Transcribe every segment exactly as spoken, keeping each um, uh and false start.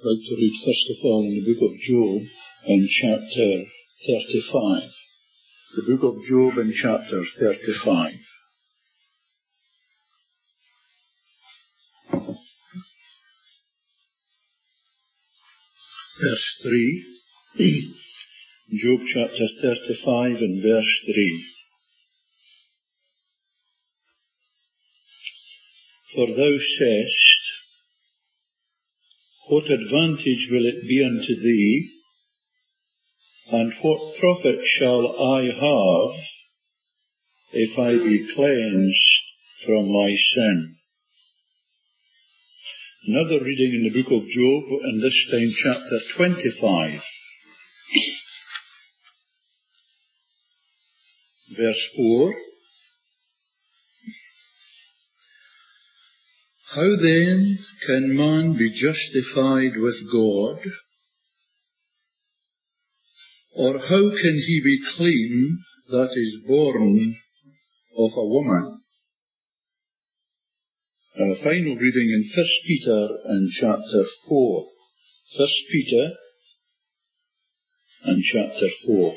I'd like to read first of all in the book of Job in chapter thirty-five. The book of Job in chapter thirty-five. Verse three. Job chapter thirty-five and verse three. For thou sayest, what advantage will it be unto thee, and what profit shall I have, if I be cleansed from my sin? Another reading in the book of Job, and this time chapter twenty-five. Verse four. How then can man be justified with God? Or how can he be clean that is born of a woman? A final reading in First Peter and chapter four. First Peter and chapter four.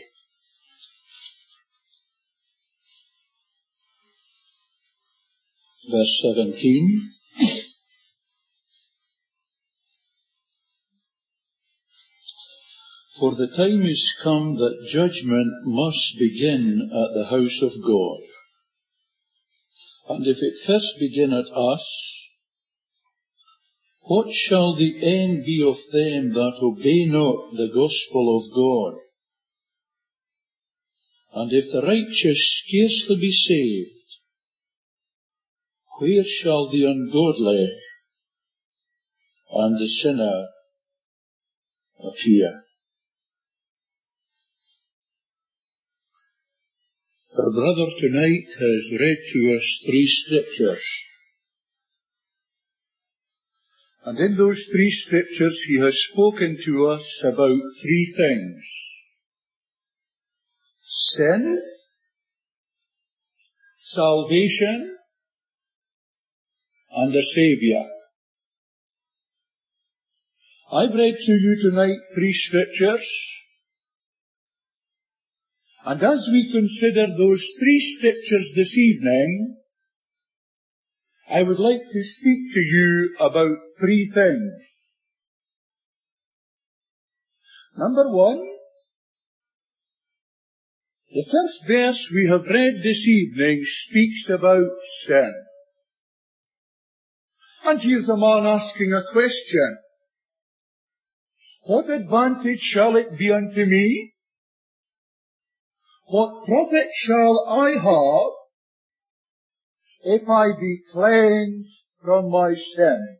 Verse seventeen. For the time is come that judgment must begin at the house of God. And if it first begin at us, what shall the end be of them that obey not the gospel of God? And if the righteous scarcely be saved, where shall the ungodly and the sinner appear? Our brother tonight has read to us three scriptures. And in those three scriptures he has spoken to us about three things: sin, salvation, and a Saviour. I've read to you tonight three scriptures, and as we consider those three scriptures this evening, I would like to speak to you about three things. Number one, the first verse we have read this evening speaks about sin. And here's a man asking a question. What advantage shall it be unto me? What profit shall I have if I be cleansed from my sin?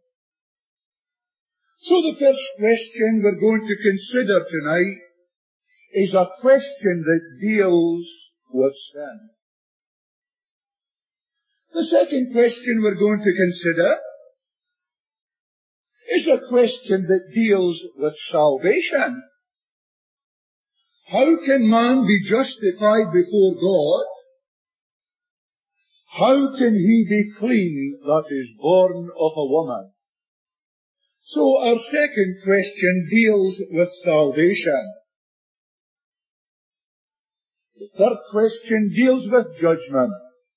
So the first question we're going to consider tonight is a question that deals with sin. The second question we're going to consider is a question that deals with salvation. How can man be justified before God? How can he be clean that is born of a woman? So our second question deals with salvation. The third question deals with judgment.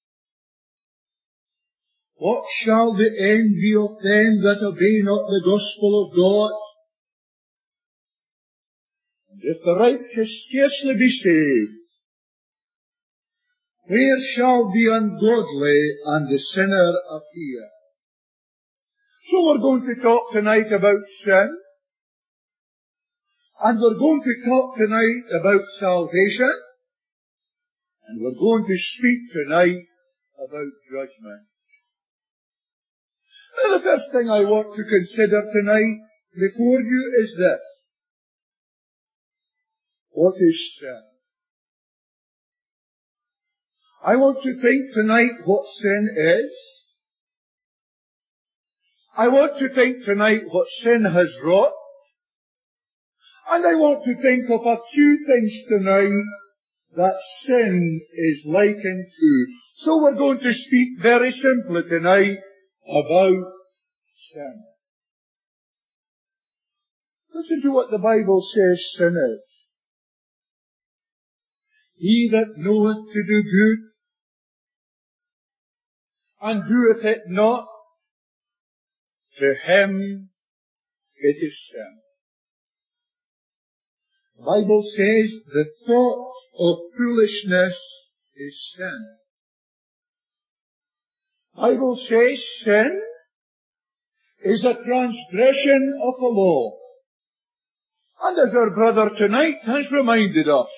What shall the end be of them that obey not the gospel of God? And if the righteous scarcely be saved, where shall the ungodly and the sinner appear? So we're going to talk tonight about sin, and we're going to talk tonight about salvation, and we're going to speak tonight about judgment. Now, the first thing I want to consider tonight before you is this. What is sin? I want to think tonight what sin is. I want to think tonight what sin has wrought. And I want to think of a few things tonight that sin is likened to. So we're going to speak very simply tonight about sin. Listen to what the Bible says sin is. He that knoweth to do good, and doeth it not, to him it is sin. The Bible says the thought of foolishness is sin. The Bible says sin is a transgression of the law. And as our brother tonight has reminded us,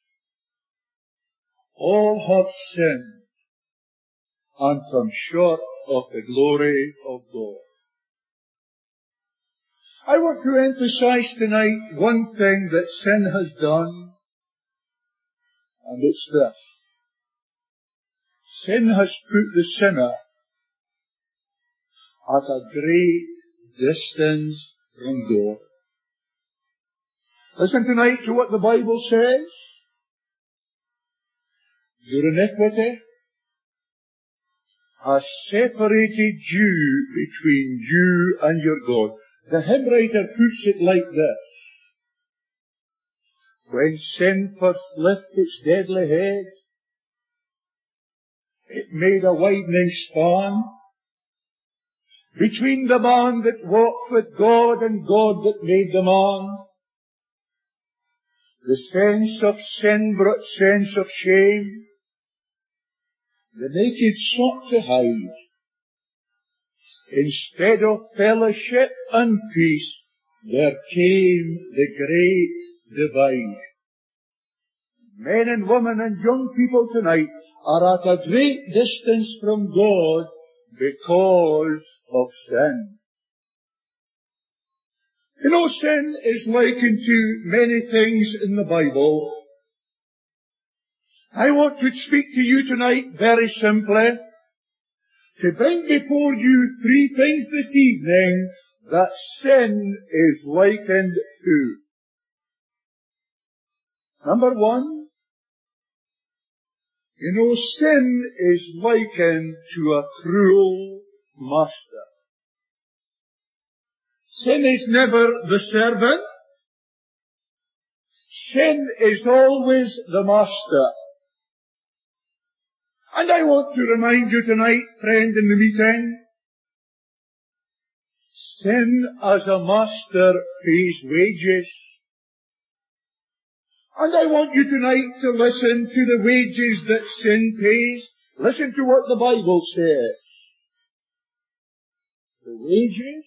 all have sinned and come short of the glory of God. I want to emphasize tonight one thing that sin has done, and it's this. Sin has put the sinner at a great distance from God. Listen tonight to what the Bible says. Your iniquity has separated you between you and your God. The hymn writer puts it like this. When sin first lifted its deadly head, it made a widening span between the man that walked with God and God that made the man. The sense of sin brought sense of shame. The naked sought to hide. Instead of fellowship and peace, there came the great divide. Men and women and young people tonight are at a great distance from God because of sin. You know, sin is likened to many things in the Bible. I want to speak to you tonight very simply, to bring before you three things this evening that sin is likened to. Number one, you know, sin is likened to a cruel master. Sin is never the servant. Sin is always the master. And I want to remind you tonight, friend in the meeting, sin as a master pays wages. And I want you tonight to listen to the wages that sin pays. Listen to what the Bible says. The wages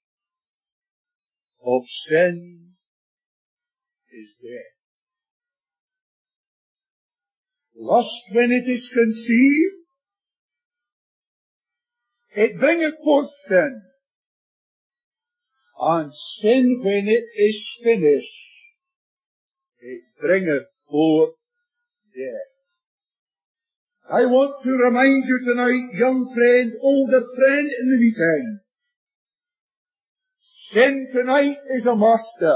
of sin is death. Lust, when it is conceived, it bringeth forth sin. And sin, when it is finished, it bringeth forth death. I want to remind you tonight, young friend, older friend in the meeting, sin tonight is a master.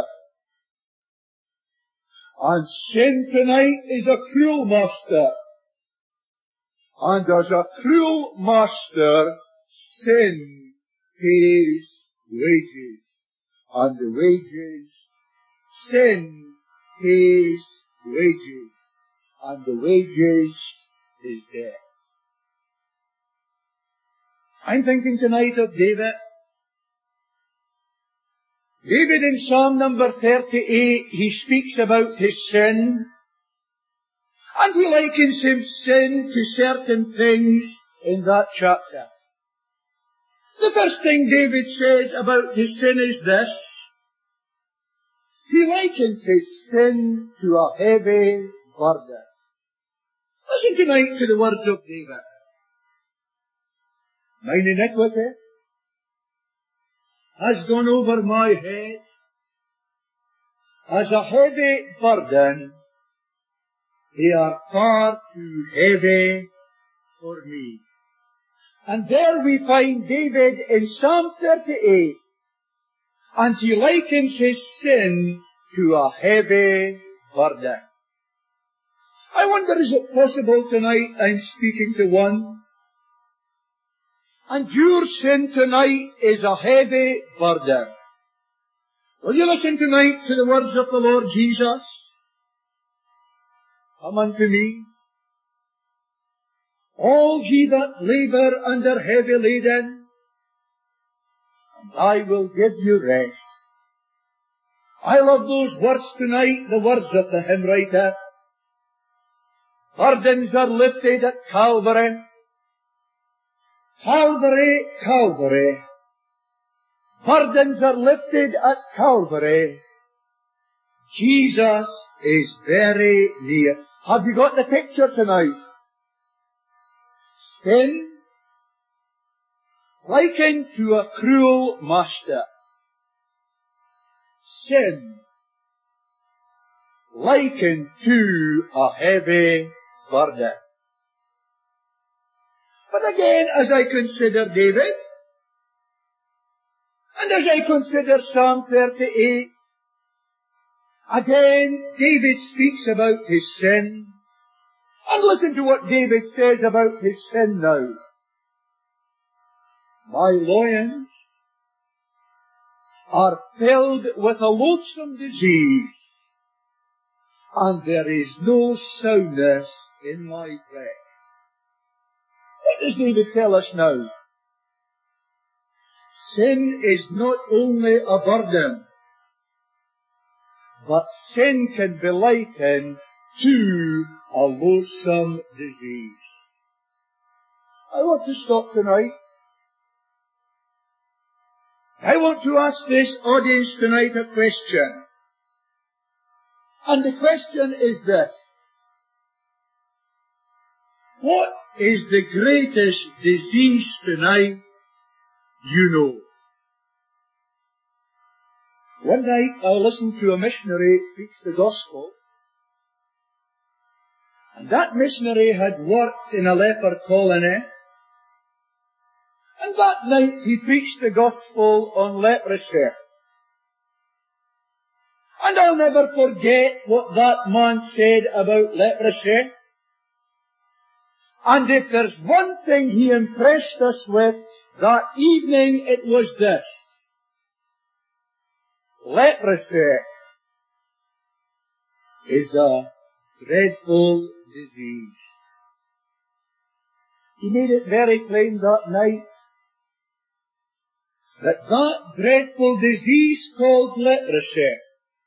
And sin tonight is a cruel master. And as a cruel master, sin pays wages. And the wages, sin pays wages. And the wages is death. I'm thinking tonight of David. David in Psalm number thirty-eight, he speaks about his sin. And he likens his sin to certain things in that chapter. The first thing David says about his sin is this. He likens his sin to a heavy burden. Listen tonight to the words of David. Mine iniquity has gone over my head as a heavy burden. They are far too heavy for me. And there we find David in Psalm thirty-eight, and he likens his sin to a heavy burden. I wonder, is it possible tonight I'm speaking to one, and your sin tonight is a heavy burden? Will you listen tonight to the words of the Lord Jesus? Come unto me, all ye that labour and are heavy laden, and I will give you rest. I love those words tonight, the words of the hymn writer. Burdens are lifted at Calvary. Calvary, Calvary. Burdens are lifted at Calvary. Jesus is very near. Have you got the picture tonight? Sin, likened to a cruel master. Sin, likened to a heavy burden. But again, as I consider David, and as I consider Psalm thirty-eight, again, David speaks about his sin. And listen to what David says about his sin now. My loins are filled with a loathsome disease, and there is no soundness in my flesh. What does David tell us now? Sin is not only a burden, but sin can be likened to a loathsome disease. I want to stop tonight. I want to ask this audience tonight a question. And the question is this. What is the greatest disease tonight you know? One night I listened to a missionary preach the gospel, and that missionary had worked in a leper colony, and that night he preached the gospel on leprosy. And I'll never forget what that man said about leprosy. And if there's one thing he impressed us with that evening, it was this. Leprosy is a dreadful disease. He made it very plain that night that that dreadful disease called leprosy,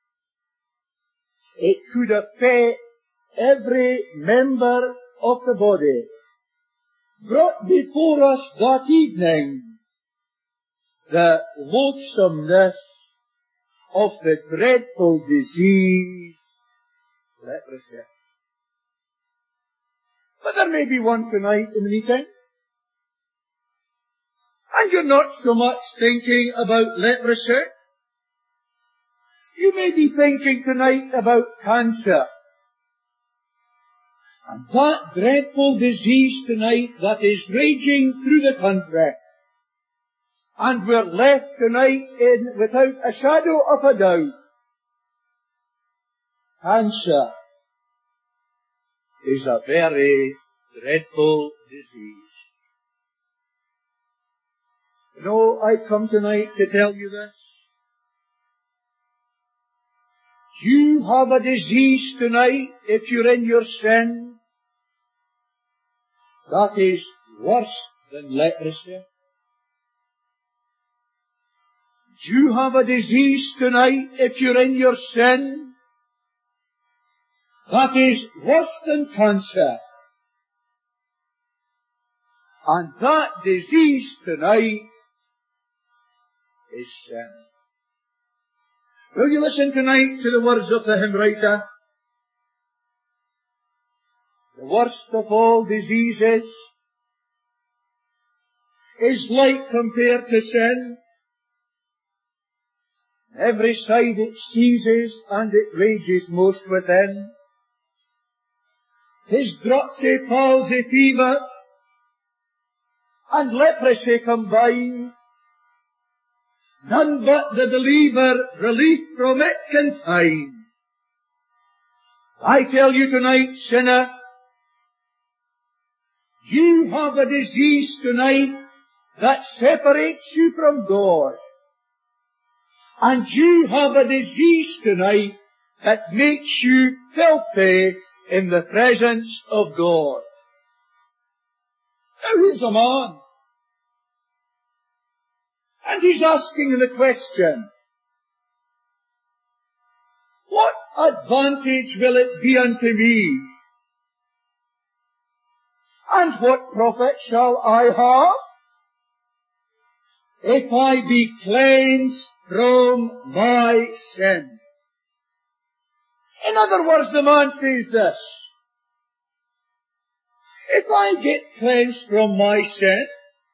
it could affect every member of the body. Brought before us that evening the loathsomeness of the dreadful disease, leprosy. But there may be one tonight in the meeting, and you're not so much thinking about leprosy. You may be thinking tonight about cancer. And that dreadful disease tonight that is raging through the country. And we're left tonight in, without a shadow of a doubt, cancer is a very dreadful disease. You know, I've come tonight to tell you this. You have a disease tonight, if you're in your sin, that is worse than leprosy. You have a disease tonight, if you're in your sin, that is worse than cancer. And that disease tonight is sin. Will you listen tonight to the words of the hymn writer? The worst of all diseases is light compared to sin. Every side it seizes and it rages most within. 'Tis dropsy, palsy, fever, and leprosy combined. None but the believer relief from it can find. I tell you tonight, sinner, you have a disease tonight that separates you from God. And you have a disease tonight that makes you filthy in the presence of God. Now here's a man. And he's asking the question, what advantage will it be unto me? And what profit shall I have if I be cleansed from my sin? In other words, the man says this, if I get cleansed from my sin,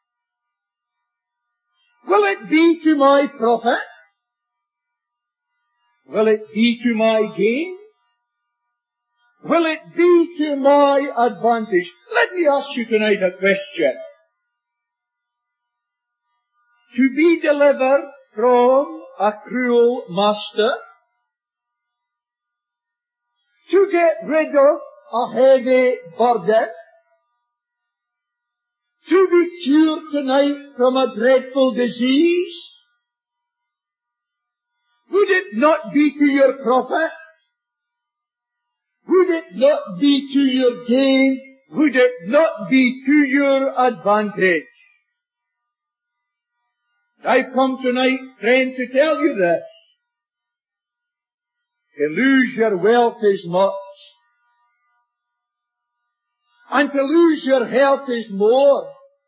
will it be to my profit? Will it be to my gain? Will it be to my advantage? Let me ask you tonight a question. To be delivered from a cruel master, to get rid of a heavy burden, to be cured tonight from a dreadful disease, would it not be to your profit? Would it not be to your gain? Would it not be to your advantage? I've come tonight, friend, to tell you this. To lose your wealth is much, and to lose your health is more.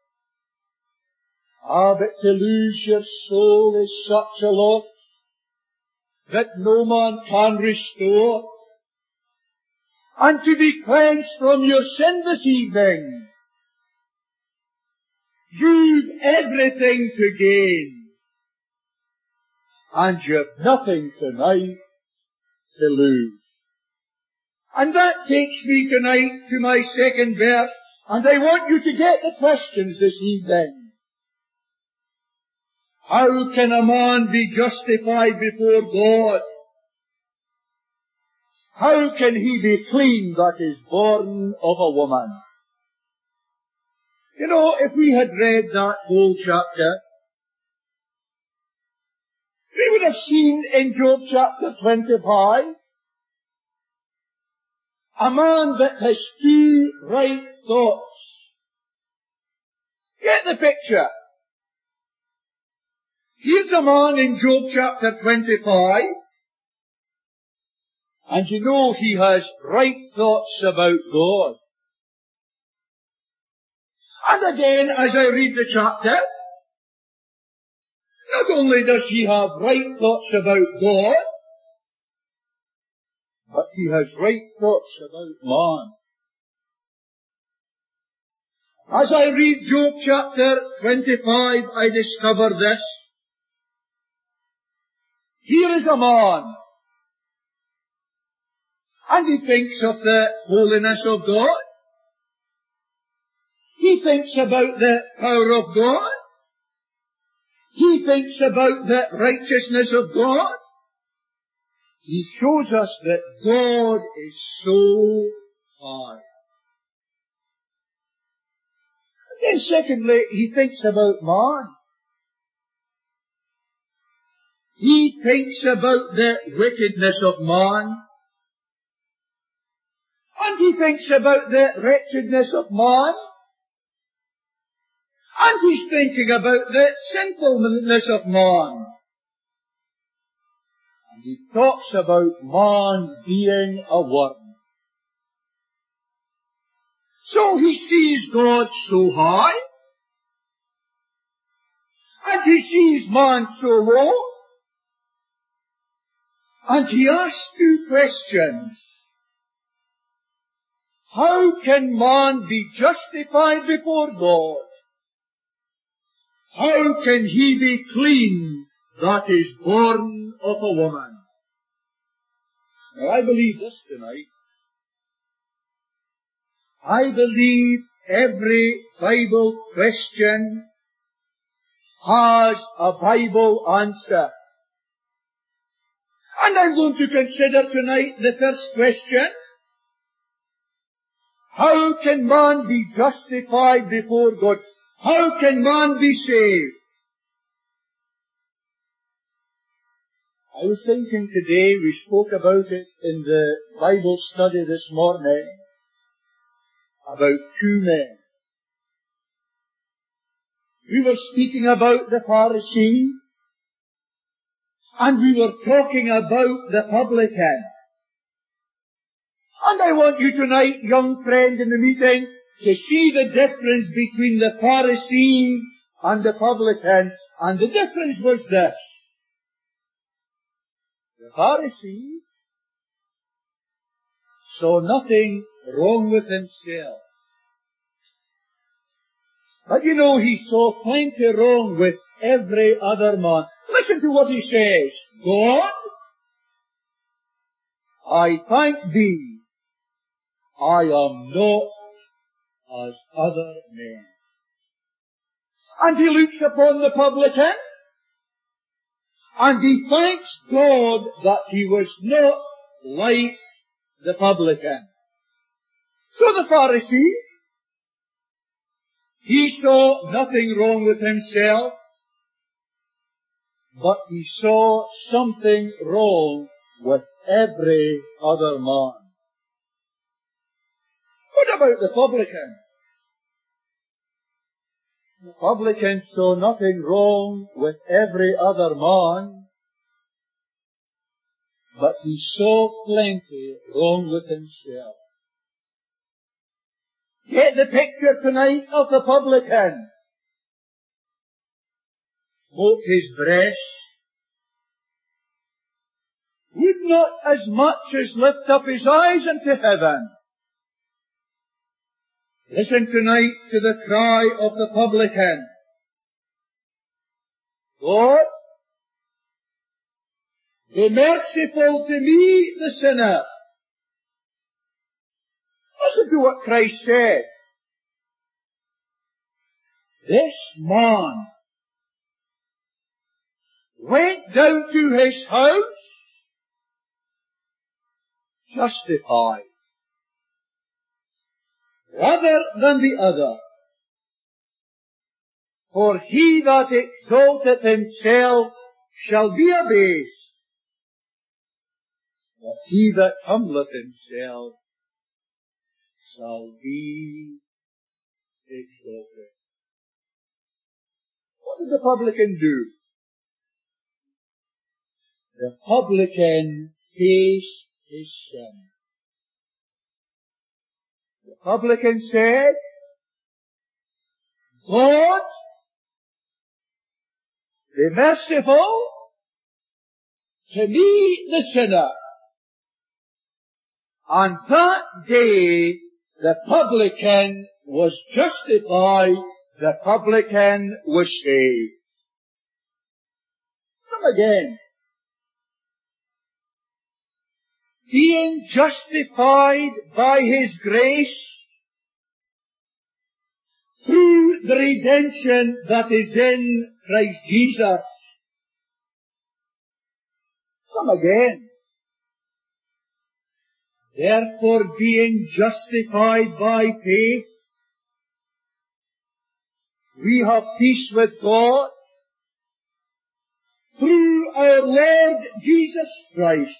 Ah, but to lose your soul is such a loss that no man can restore. And to be cleansed from your sin this evening, you've everything to gain, and you've nothing tonight to lose. And that takes me tonight to my second verse, and I want you to get the questions this evening. How can a man be justified before God? How can he be clean that is born of a woman? You know, if we had read that whole chapter, we would have seen in Job chapter twenty-five, a man that has two right thoughts. Get the picture. Here's a man in Job chapter twenty-five, and you know he has right thoughts about God. And again, as I read the chapter, not only does he have right thoughts about God, but he has right thoughts about man. As I read Job chapter twenty-five, I discover this. Here is a man, and he thinks of the holiness of God. He thinks about the power of God. He thinks about the righteousness of God. He shows us that God is so high. And then secondly, he thinks about man. He thinks about the wickedness of man. And he thinks about the wretchedness of man. And he's thinking about the sinfulness of man. And he talks about man being a worm. So he sees God so high, and he sees man so low, and he asks two questions. How can man be justified before God? How can he be clean that is born of a woman? Now I believe this tonight. I believe every Bible question has a Bible answer. And I'm going to consider tonight the first question. How can man be justified before God? How can man be saved? I was thinking today, we spoke about it in the Bible study this morning, about two men. We were speaking about the Pharisee, and we were talking about the publican. And I want you tonight, young friend in the meeting, to see the difference between the Pharisee and the publican. And the difference was this. The Pharisee saw nothing wrong with himself. But you know, he saw plenty wrong with every other man. Listen to what he says. God, I thank Thee, I am not as other men. And he looks upon the publican, and he thanks God that he was not like the publican. So the Pharisee, he saw nothing wrong with himself, but he saw something wrong with every other man. What about the publican? The publican saw nothing wrong with every other man, but he saw plenty wrong with himself. Get the picture tonight of the publican. Smote his breast, would not as much as lift up his eyes unto heaven. Listen tonight to the cry of the publican. God, be merciful to me, the sinner. Listen to what Christ said. This man went down to his house justified rather than the other. For he that exalteth himself shall be abased, but he that humbleth himself shall be exalted. What did the publican do? The publican faced his sin. The publican said, God, be merciful to me, the sinner. And that day, the publican was justified, the publican was saved. Come again. Being justified by His grace through the redemption that is in Christ Jesus. Come again. Therefore, being justified by faith, we have peace with God through our Lord Jesus Christ.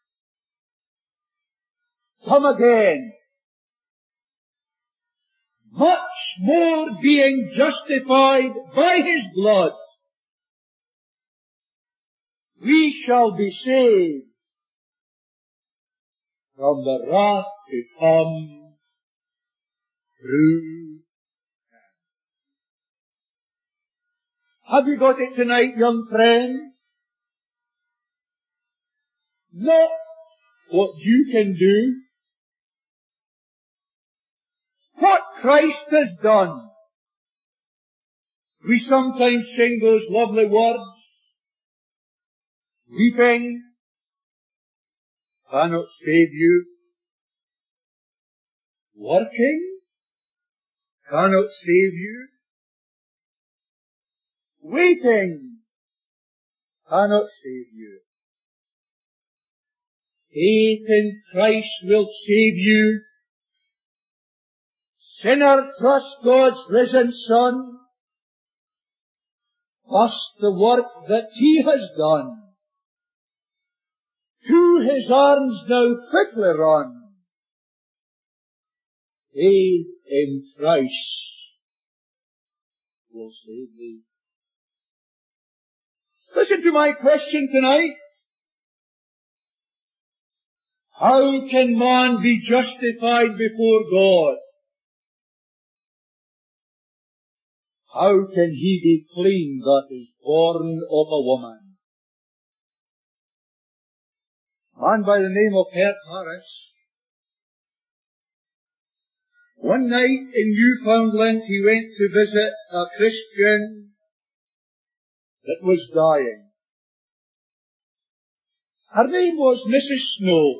Come again. Much more being justified by His blood, we shall be saved from the wrath to come through Him. Have you got it tonight, young friend? Not what you can do, what Christ has done. We sometimes sing those lovely words, weeping cannot save you, working cannot save you, waiting cannot save you. Faith in Christ will save you. Sinner, trust God's risen Son. Trust the work that He has done. to his arms now quickly run. Faith in Christ will save thee. Listen to my question tonight. How can man be justified before God? How can he be clean that is born of a woman? A man by the name of Herr Harris, one night in Newfoundland he went to visit a Christian that was dying. Her name was Missus Snow.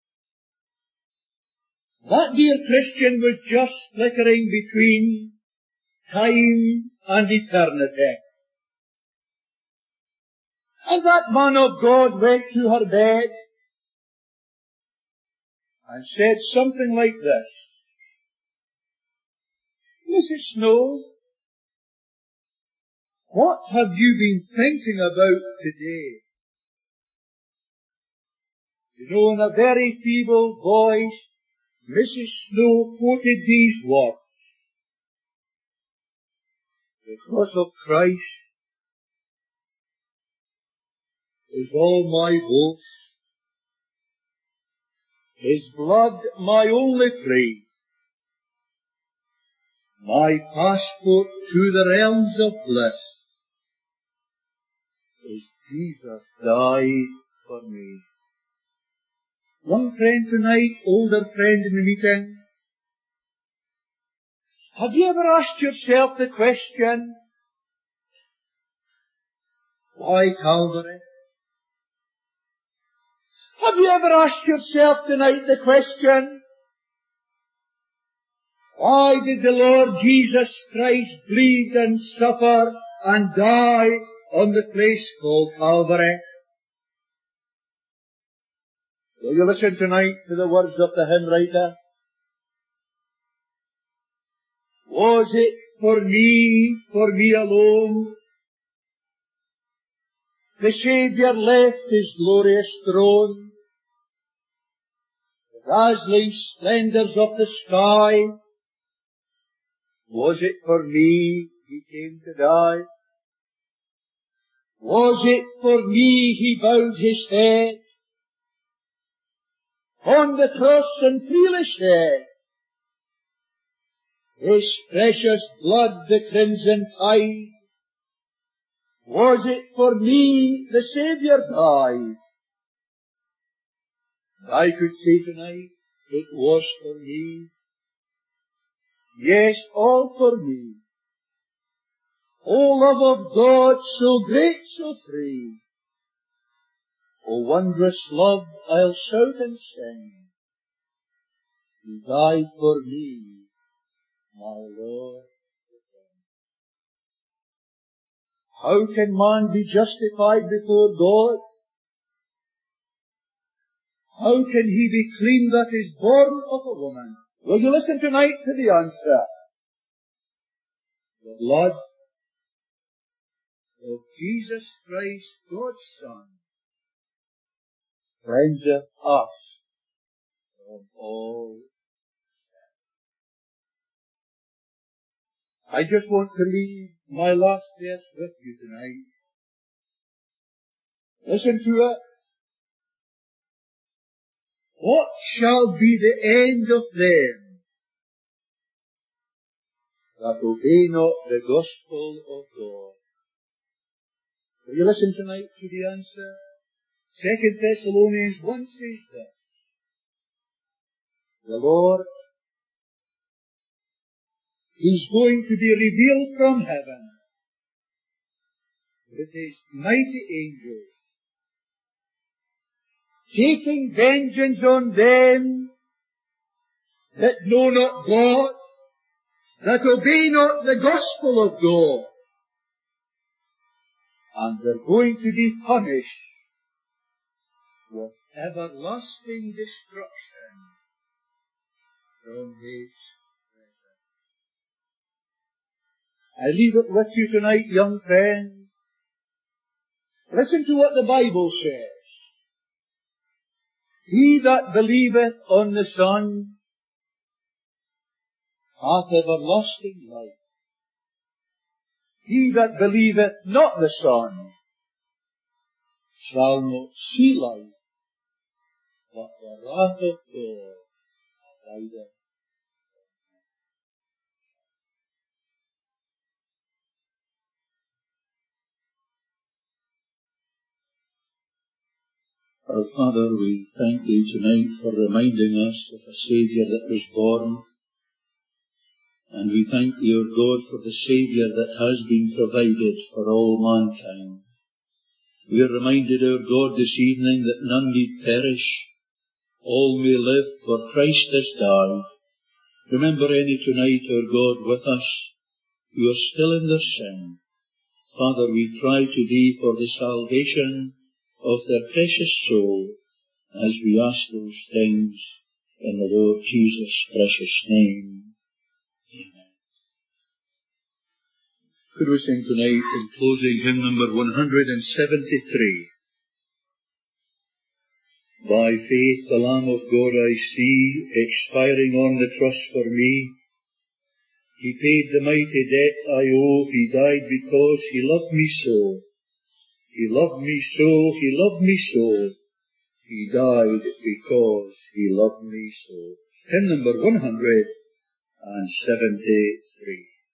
That dear Christian was just flickering between time and eternity. And that man of God went to her bed and said something like this: Missus Snow, what have you been thinking about today? You know, in a very feeble voice, Missus Snow quoted these words: the cross of Christ is all my boast, His blood my only plea, my passport to the realms of bliss is Jesus died for me. Young friend tonight, older friend in the meeting, have you ever asked yourself the question, why Calvary? Have you ever asked yourself tonight the question, why did the Lord Jesus Christ bleed and suffer and die on the place called Calvary? Will you listen tonight to the words of the hymn writer? Was it for me, for me alone, the Saviour left His glorious throne? The dazzling splendours of the sky, was it for me He came to die? Was it for me He bowed His head on the cross and freely shed His precious blood, the crimson tide? Was it for me the Saviour died? I could say tonight, it was for me. Yes, all for me. O love of God, so great, so free. O wondrous love, I'll shout and sing. He died for me, my Lord. How can man be justified before God? How can he be clean that is born of a woman? Will you listen tonight to the answer? The blood of Jesus Christ, God's Son, cleanseth us from all sin. I just want to leave my last verse with you tonight. Listen to it. What shall be the end of them that obey not the gospel of God? Will you listen tonight to the answer? Second Thessalonians one says this: the Lord, He's going to be revealed from heaven with His mighty angels, taking vengeance on them that know not God, that obey not the gospel of God, and they're going to be punished with everlasting destruction from His presence. I leave it with you tonight, young friend. Listen to what the Bible says. He that believeth on the Son hath everlasting life. He that believeth not the Son shall not see life, but the wrath of God abideth. Our Father, we thank Thee tonight for reminding us of a Saviour that was born. And we thank Thee, O God, for the Saviour that has been provided for all mankind. We are reminded, O God, this evening that none need perish. All may live, for Christ has died. Remember any tonight, O God, with us, who are still in their sin. Father, we cry to Thee for the salvation of their precious soul, as we ask those things in the Lord Jesus' precious name. Amen. Could we sing tonight in closing hymn number one hundred seventy-three? By faith the Lamb of God I see, expiring on the cross for me. He paid the mighty debt I owe, He died because He loved me so. He loved me so, He loved me so. He died because He loved me so. Hymn number one hundred seventy-three.